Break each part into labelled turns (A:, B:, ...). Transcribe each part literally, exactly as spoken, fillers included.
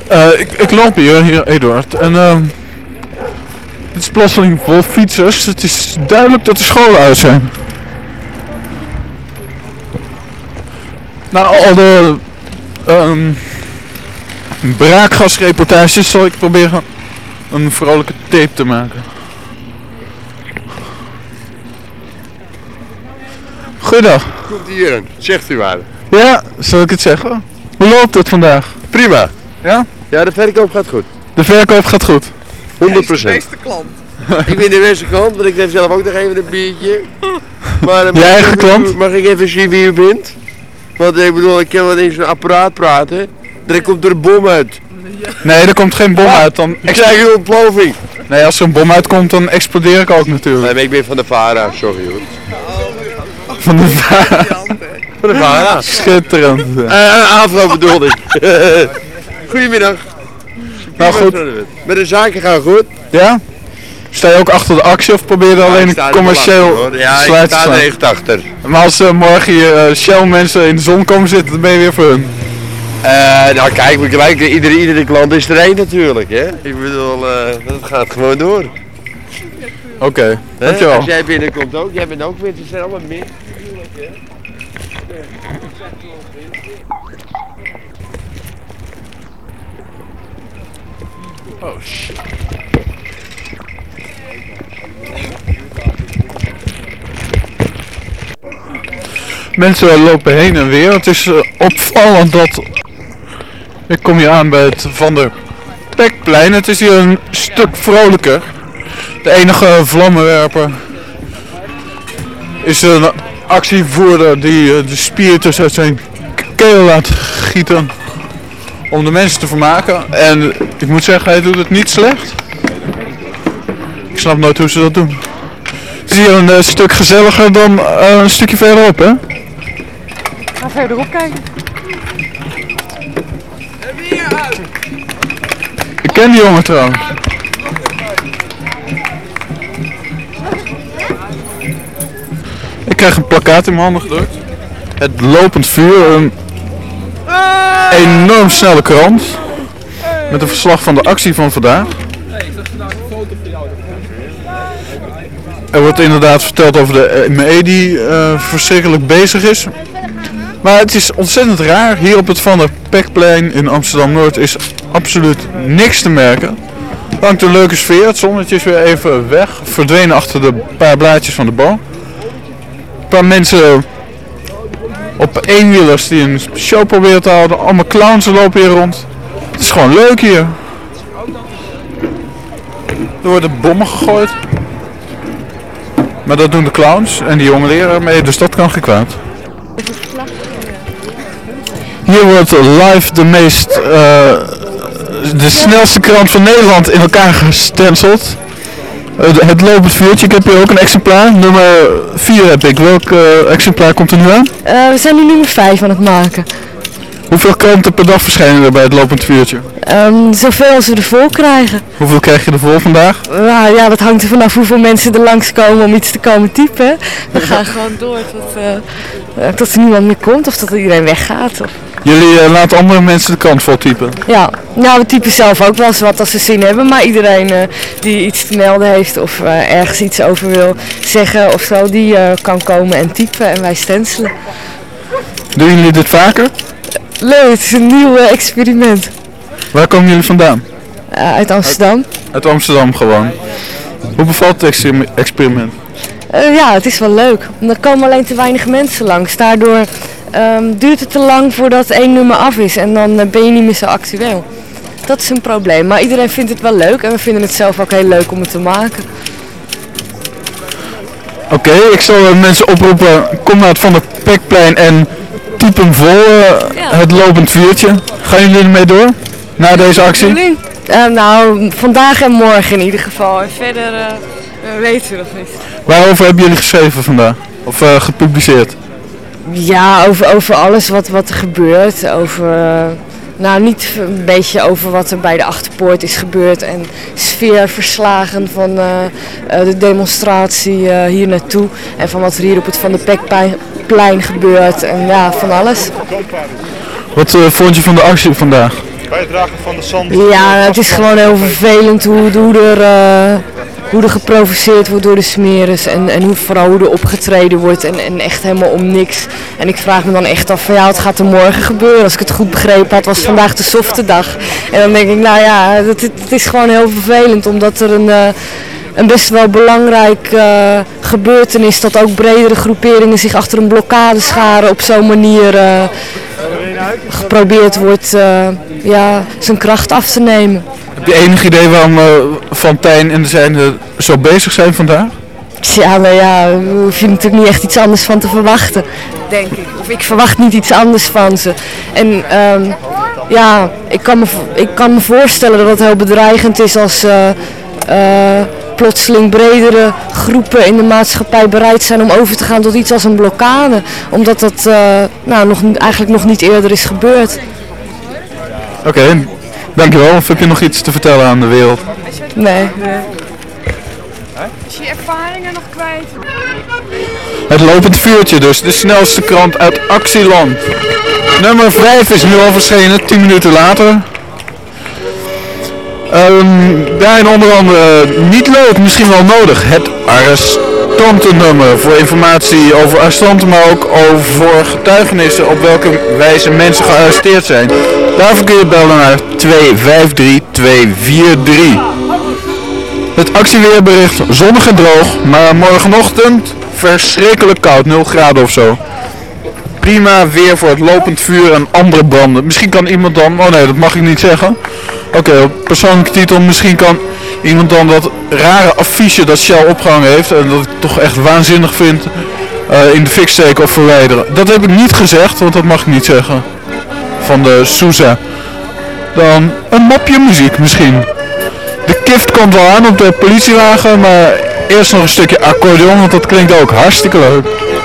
A: Uh, ik, ik loop hier, hier Eduard. En uh, het is plotseling vol fietsers. Het is duidelijk dat de scholen uit zijn. Nou, al de um, braakgasreportages zal ik proberen een vrolijke tape te maken. Goeiedag.
B: Komt hier, zegt u maar.
A: Ja, zal ik het zeggen? Hoe loopt het vandaag?
B: Prima.
A: Ja?
B: Ja, de verkoop gaat goed.
A: De verkoop gaat goed?
B: honderd procent.
C: Hij is de beste klant.
B: Ik ben de beste klant, want ik neem zelf ook nog even een biertje. Maar, uh,
A: je eigen klant?
B: Mag ik even zien wie u bent? Want ik bedoel, ik kan wel in zo'n apparaat praten. Er komt er een bom uit.
A: Nee, er komt geen bom ah, uit. Dan
B: ik krijg een ontploving.
A: Nee, als er een bom uitkomt, dan explodeer ik ook natuurlijk.
B: Nee, maar ik ben van de Vara, sorry hoor.
A: Van de Vara?
B: Van de Vara.
A: Schitterend. Ja.
B: Uh, Afro bedoelde ik. Goedemiddag.
A: Nou goed.
B: Met de zaken gaan goed.
A: Ja? Sta je ook achter de actie of probeer je alleen ja, commercieel
B: ja,
A: sluit te slaan?
B: Ja, ik sta er echt achter.
A: Maar als uh, morgen hier uh, Shell mensen in de zon komen zitten, dan ben je weer voor hun.
B: Uh, nou kijk, gelijk, iedere, iedere klant is er één natuurlijk, hè. Ik bedoel, uh, dat gaat gewoon door.
A: Oké, okay, dankjewel.
B: Als jij binnenkomt ook, jij bent ook weer, ze zijn allemaal meer.
A: Oh shit. Mensen lopen heen en weer. Het is uh, opvallend dat... Ik kom hier aan bij het Van der Pekplein. Het is hier een stuk vrolijker. De enige vlammenwerper is een actievoerder die uh, de spiritus uit zijn keel laat gieten om de mensen te vermaken. En ik moet zeggen, hij doet het niet slecht. Ik snap nooit hoe ze dat doen. Het is hier een uh, stuk gezelliger dan uh, een stukje verderop, hè?
C: Ga verderop kijken.
A: Ik ken die jongen trouwens. Ik krijg een plakkaat in mijn handen gedrukt. Het lopend vuur, een enorm snelle krant. Met een verslag van de actie van vandaag. Er wordt inderdaad verteld over de M E die uh, verschrikkelijk bezig is. Maar het is ontzettend raar. Hier op het Van der Pekplein in Amsterdam-Noord is absoluut niks te merken. Er hangt een leuke sfeer. Het zonnetje is weer even weg. Verdwenen achter de paar blaadjes van de boom. Een paar mensen op eenwielers die een show proberen te houden. Allemaal clowns lopen hier rond. Het is gewoon leuk hier. Er worden bommen gegooid. Maar dat doen de clowns en die jonge leraar mee, dus dat kan geen kwaad. Hier wordt live de meest, uh, de snelste krant van Nederland in elkaar gestenceld. Uh, het lopend vuurtje, ik heb hier ook een exemplaar, nummer vier heb ik. Welk uh, exemplaar komt er nu aan?
C: Uh, we zijn nu nummer vijf aan het maken.
A: Hoeveel kranten per dag verschijnen er bij het lopend vuurtje?
C: Um, zoveel als we er vol krijgen.
A: Hoeveel krijg je er vol vandaag?
C: Nou ja, dat hangt er vanaf hoeveel mensen er langskomen om iets te komen typen. We gaan gewoon door tot, uh, uh, tot er niemand meer komt of tot iedereen weggaat. Of...
A: Jullie uh, laten andere mensen de krant vol typen?
C: Ja, nou we typen zelf ook wel eens wat als ze zin hebben. Maar iedereen uh, die iets te melden heeft of uh, ergens iets over wil zeggen of zo, die uh, kan komen en typen en wij stencelen.
A: Doen jullie dit vaker?
C: Leuk, het is een nieuw uh, experiment.
A: Waar komen jullie vandaan?
C: Uh, uit Amsterdam.
A: Uit, uit Amsterdam gewoon. Hoe bevalt het experiment?
C: Uh, ja, het is wel leuk. Er komen alleen te weinig mensen langs. Daardoor um, duurt het te lang voordat één nummer af is en dan uh, ben je niet meer zo actueel. Dat is een probleem. Maar iedereen vindt het wel leuk en we vinden het zelf ook heel leuk om het te maken.
A: Oké, okay, ik zal uh, mensen oproepen, kom naar het Van der Pekplein en typ hem vol, uh, ja. Het lopend vuurtje. Gaan jullie ermee door? Na deze actie?
C: Uh, nou, vandaag en morgen in ieder geval. En verder uh, weten we nog niet.
A: Waarover hebben jullie geschreven vandaag? Of uh, gepubliceerd?
C: Ja, over, over alles wat, wat er gebeurt. Over, uh, nou, niet een beetje over wat er bij de Achterpoort is gebeurd. En sfeerverslagen van uh, uh, de demonstratie uh, hier naartoe. En van wat er hier op het Van der Pekplein gebeurt. En ja, van alles.
A: Wat uh, vond je van de actie vandaag?
D: bijdrage van de zand.
C: Ja, het is gewoon heel vervelend hoe, hoe, er, uh, hoe er geprovoceerd wordt door de smeres en, en hoe, vooral hoe er opgetreden wordt en, en echt helemaal om niks. En ik vraag me dan echt af van ja, wat gaat er morgen gebeuren? Als ik het goed begrepen had, was vandaag de softe dag. En dan denk ik, nou ja, het, het is gewoon heel vervelend omdat er een... Uh, een best wel belangrijk uh, gebeurtenis dat ook bredere groeperingen zich achter een blokkade scharen op zo'n manier uh, geprobeerd wordt uh, ja, zijn kracht af te nemen.
A: Heb je enig idee waarom uh, Van Tijn en de zijne zo bezig zijn vandaag?
C: Ja, nou ja, daar hoef je natuurlijk niet echt iets anders van te verwachten, denk ik. Of ik verwacht niet iets anders van ze. En um, ja, ik kan, me, ik kan me voorstellen dat het heel bedreigend is als... Uh, uh, plotseling bredere groepen in de maatschappij bereid zijn om over te gaan tot iets als een blokkade. Omdat dat uh, nou, nog, eigenlijk nog niet eerder is gebeurd.
A: Oké, okay, dankjewel. Of heb je nog iets te vertellen aan de wereld?
C: Nee. nee.
E: Is je ervaringen nog kwijt?
A: Het lopend vuurtje dus, de snelste krant uit Actieland. Nummer vijf is nu al verschenen, tien minuten later. Um, daarin onder andere niet leuk, misschien wel nodig, het arrestantennummer voor informatie over arrestanten, maar ook over getuigenissen op welke wijze mensen gearresteerd zijn. Daarvoor kun je bellen naar twee vijf drie twee vier drie. Het actieweerbericht zonnig en droog, maar morgenochtend verschrikkelijk koud, nul graden of zo. Prima weer voor het lopend vuur en andere branden. Misschien kan iemand dan, oh nee, dat mag ik niet zeggen. Oké, okay, op persoonlijke titel, misschien kan iemand dan dat rare affiche dat Shell opgehangen heeft, en dat ik toch echt waanzinnig vind, uh, in de fik steken of verwijderen. Dat heb ik niet gezegd, want dat mag ik niet zeggen. Van de Sousa. Dan een mopje muziek misschien. De kift komt wel aan op de politiewagen, maar eerst nog een stukje accordeon, want dat klinkt ook hartstikke leuk.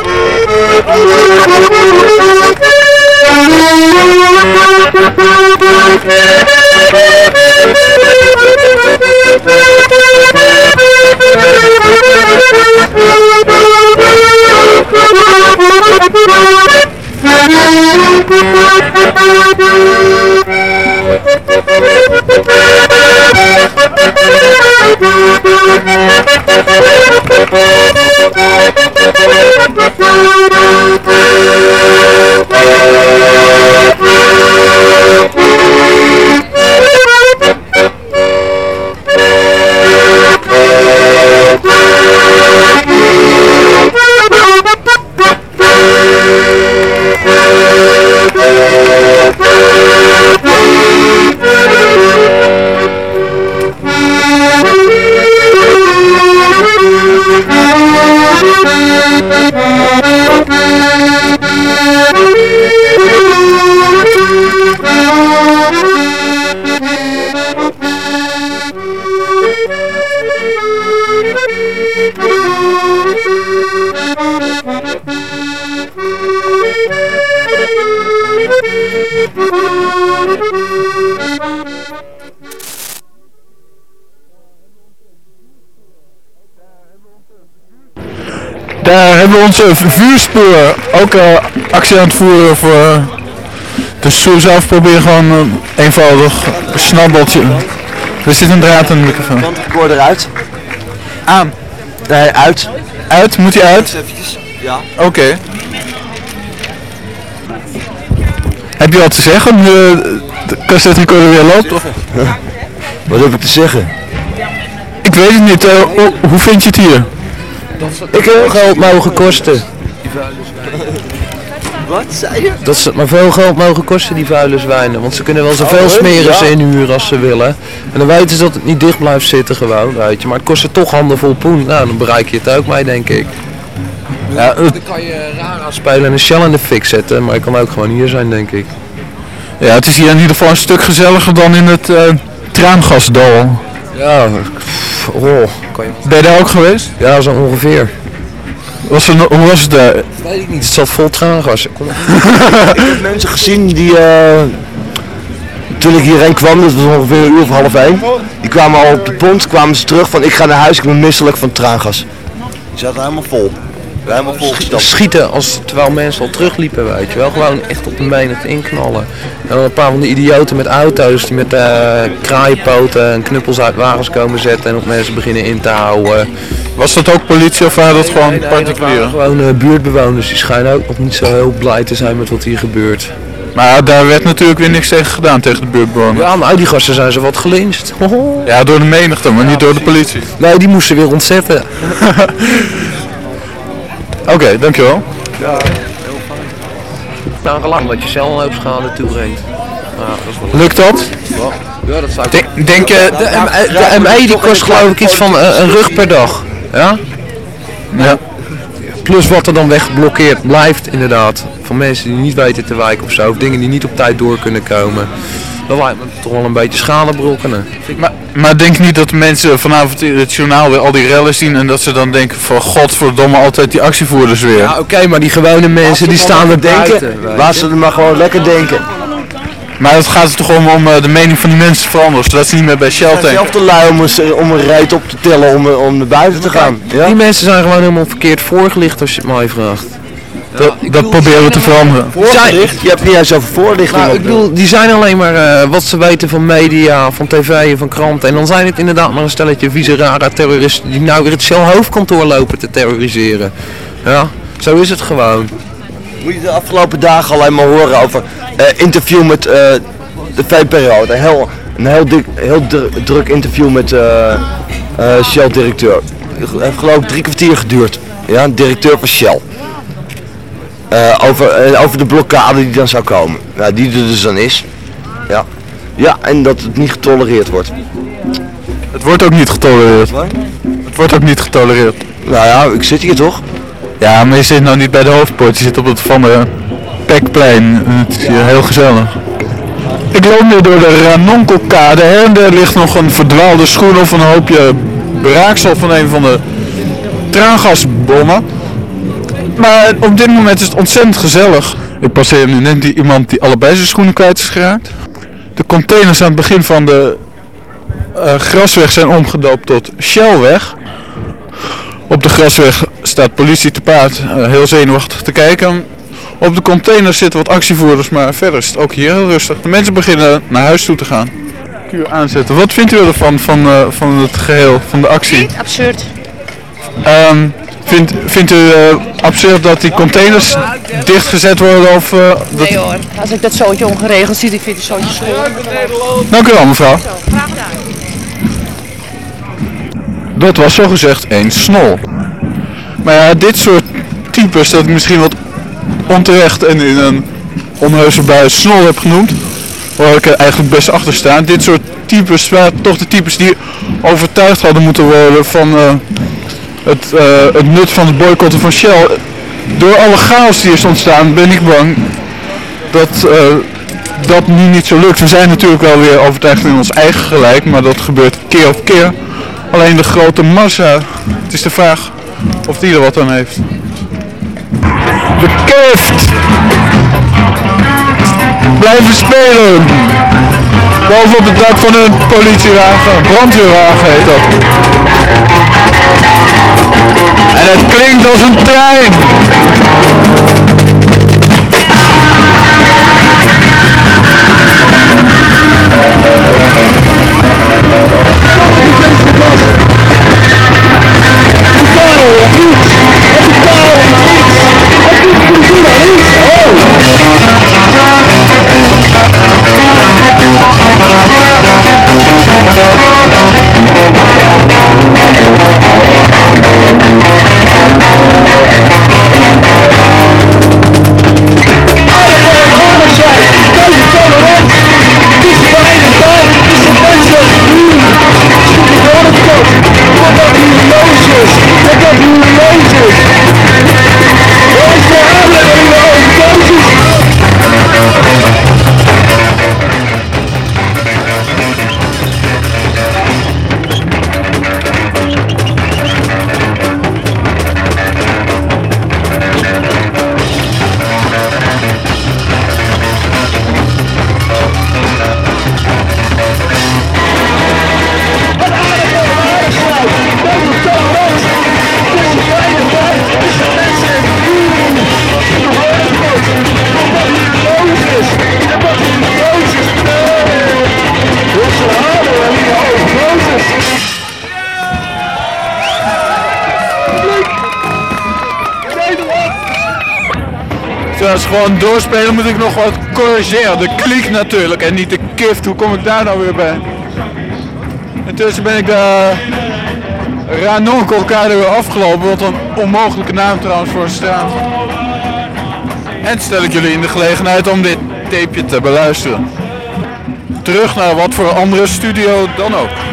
A: Daar hebben we onze vuurspoor ook uh, actie aan het voeren voor uh, de Sousa. Proberen gewoon een uh, eenvoudig snabbeltje. Er zit een draad in de microfoon.
F: Want ik hoor eruit.
A: Aan.
F: Nee, uit.
A: Uit? Moet hij uit?
F: Eventjes. Ja.
A: Oké. Okay. Heb je wat te zeggen? De, de cassette recorder weer loopt? Of?
F: Wat heb ik te zeggen?
A: Ik weet het niet. Uh, hoe, hoe vind je het hier?
F: Ik heb geld mogen kosten. Wat zei je? Dat ze het maar veel geld mogen kosten, die vuile zwijnen. Want ze kunnen wel zoveel smeren ze inhuren als ze willen. En dan weten ze dat het niet dicht blijft zitten gewoon, weet je. Maar het kost ze toch handenvol poen. Nou, dan bereik je het ook mee, denk ik. Ja, dan kan je raar aanspelen en een Shell in de fik zetten. Maar ik kan ook gewoon hier zijn, denk ik.
A: Ja, het is hier in ieder geval een stuk gezelliger dan in het uh, traangasdal.
F: Ja, oh. Kan je...
A: Ben je daar ook geweest?
F: Ja, zo ongeveer.
A: Was er, hoe was het daar?
F: Weet ik niet, het zat vol traangas. Ik heb mensen gezien die, uh, toen ik hierheen kwam, dat was ongeveer een uur of half één. Die kwamen al op de pont, kwamen ze terug van ik ga naar huis, ik ben misselijk van traangas. Die zaten helemaal vol.
B: Helemaal volgestapt.
F: Schieten als, terwijl mensen al terugliepen, weet je wel. Gewoon echt op de menigte inknallen. En dan een paar van die idioten met auto's die met uh, kraaienpoten en knuppels uit wagens komen zetten en op mensen beginnen in te houden.
A: Was dat ook politie of waren dat gewoon
F: Nee, nee, dat
A: particulieren?
F: waren gewoon uh, buurtbewoners. Die schijnen ook nog niet zo heel blij te zijn met wat hier gebeurt.
A: Maar daar werd natuurlijk weer niks tegen gedaan, tegen de buurtbewoners.
F: Ja, nou die gasten zijn ze wat gelyncht.
A: Ja, door de menigte, maar niet door de politie.
F: Nee, die moesten weer ontzetten.
A: Oké, okay, dankjewel.
F: Nou, gelang dat je cellenloopschade toebrengt. Nou, dat is wel
A: Lukt dat?
F: Ja, dat zou ik
A: Denk, denk je...
F: De, M- de M E die kost geloof ik iets van uh, een rug per dag. Ja?
A: Ja.
F: Plus wat er dan weggeblokkeerd blijft inderdaad. Van mensen die niet weten te wijken of zo. Of dingen die niet op tijd door kunnen komen. Dat lijkt me toch wel een beetje schade brokkenen.
A: Maar, maar denk niet dat mensen vanavond in het journaal weer al die rellen zien en dat ze dan denken van godverdomme altijd die actievoerders weer.
F: Ja, oké, okay, maar die gewone mensen die staan er denken.
B: Laat ze er maar gewoon lekker denken.
A: Maar het gaat er toch om om uh, de mening van die mensen te veranderen, zodat ze niet meer bij Shell tanken.
B: zelf te lui om een, om een rijt op te tellen om, om naar buiten te gaan. Ja?
F: Die mensen zijn gewoon helemaal verkeerd voorgelicht als je het mij vraagt.
A: Dat, ja, dat proberen we te veranderen.
B: Voorlicht? Je hebt niet eens over voorlichting.
F: Nou, ik bedoel, die zijn alleen maar uh, wat ze weten van media, van tv en van kranten. En dan zijn het inderdaad maar een stelletje vieze rare terroristen die nou weer het Shell hoofdkantoor lopen te terroriseren. Ja, zo is het gewoon.
B: Moet je de afgelopen dagen alleen maar horen over uh, interview met uh, de V P R O. Een heel, een heel, dik, heel dr- druk interview met uh, uh, Shell-directeur. Het heeft geloof ik drie kwartier geduurd. Ja, een directeur van Shell. Uh, over, uh, over de blokkade die dan zou komen. Ja, die er dus dan is. Ja. Ja, en dat het niet getolereerd wordt.
A: Het wordt ook niet getolereerd. Wat? Het wordt ook niet getolereerd.
B: Nou ja, ik zit hier toch?
A: Ja, maar je zit nou niet bij de hoofdpoort, je zit op het Van der Pekplein. Het is hier heel gezellig. Ik loop nu door de Ranonkelkade en er ligt nog een verdwaalde schoen of een hoopje beraaksel van een van de traangasbommen. Maar op dit moment is het ontzettend gezellig. Ik passeer nu net die, iemand die allebei zijn schoenen kwijt is geraakt. De containers aan het begin van de uh, grasweg zijn omgedoopt tot Shellweg. Op de grasweg staat politie te paard, uh, heel zenuwachtig te kijken. Op de containers zitten wat actievoerders, maar verder is het ook hier heel rustig. De mensen beginnen naar huis toe te gaan. Q aanzetten. Wat vindt u ervan, van, uh, van het geheel, van de actie?
D: Absurd.
A: Um, vindt, vindt u uh, absurd dat die containers dichtgezet worden? Of, uh, dat...
D: Nee hoor, als ik dat zootje ongeregeld zie, ik vind het zootje schoon.
A: Dank u wel, mevrouw.
D: Graag gedaan.
A: Dat was zogezegd een snol. Maar ja, dit soort types dat ik misschien wat onterecht en in een onheuse bui snol heb genoemd, waar ik er eigenlijk best achter sta. Dit soort types waren toch de types die overtuigd hadden moeten worden van uh, het, uh, het nut van het boycotten van Shell. Door alle chaos die is ontstaan ben ik bang dat uh, dat nu niet zo lukt. We zijn natuurlijk wel weer overtuigd in ons eigen gelijk, maar dat gebeurt keer op keer. Alleen de grote massa, het is de vraag of die er wat aan heeft. De Kift! Blijven spelen! Bovenop het dak van een politiewagen, brandweerwagen heet dat. En het klinkt als een trein! Deze tolerantie, deze vereniging. Terwijl ze gewoon doorspelen moet ik nog wat corrigeren. De kliek natuurlijk en niet de kift. Hoe kom ik daar nou weer bij? Intussen ben ik de Ranonkelkade weer afgelopen. Wat een onmogelijke naam trouwens voor een straat. En stel ik jullie in de gelegenheid om dit tapeje te beluisteren. Terug naar wat voor andere studio dan ook.